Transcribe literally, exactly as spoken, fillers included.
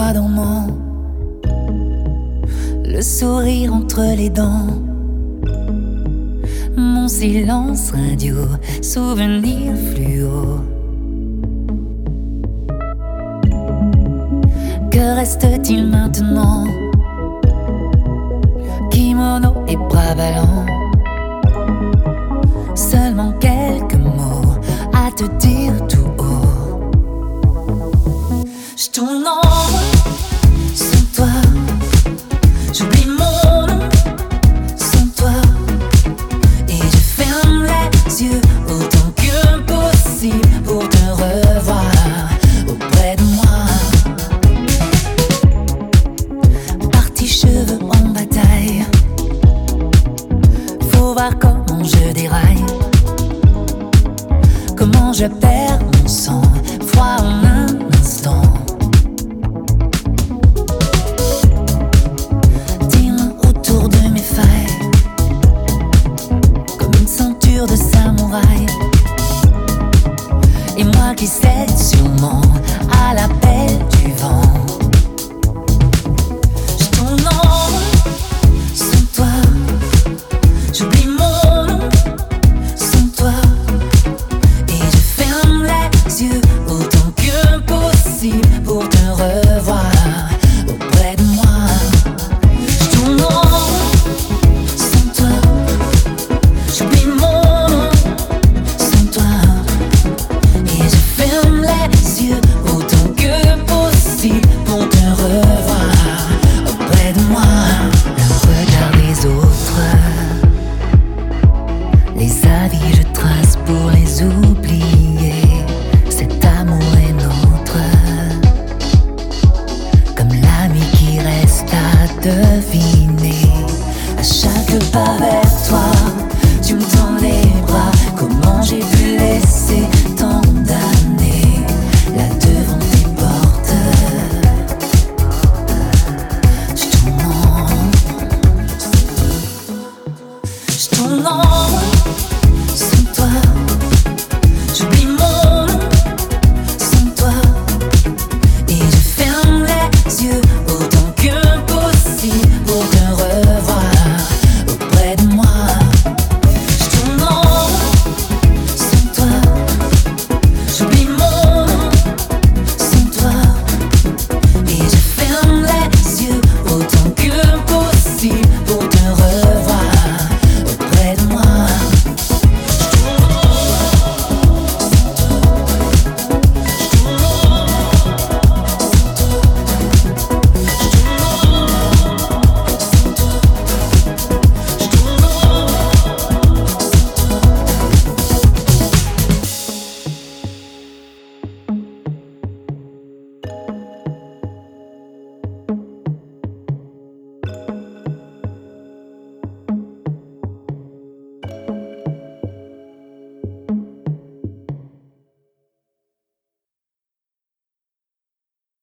moi dormant, le sourire entre les dents, mon silence radio, souvenir fluo. Que reste-t-il maintenant? Kimono et bras ballants, seulement quelques mots à te dire tout haut. Je tourne en rond sans toi, j'oublie mon nom sans toi, et je ferme les yeux autant que possible pour te revoir auprès de moi. Parti cheveux en bataille, faut voir comment je déraille, comment je perds mon sang froid en un instant. Tes mains autour de mes failles, comme une ceinture de samouraï, et moi qui cède sûrement à l'appel du vent. Je tourne en rond sans toi, j'oublie mon nom sans toi, et je ferme les yeux autant que possible pour te revoir auprès de moi. Je tourne en rond sans toi, j'oublie mon nom sans toi, et je ferme les yeux autant que possible pour te revoir auprès de moi. Le regard des autres, les avis je trace pour les oublier. Cet amour est nôtre, comme l'ami qui reste à deviner. À chaque pas vers toi, tu me tends les bras. Comment j'ai pu laisser tant d'années là devant tes portes? Je tourne en, je tourne en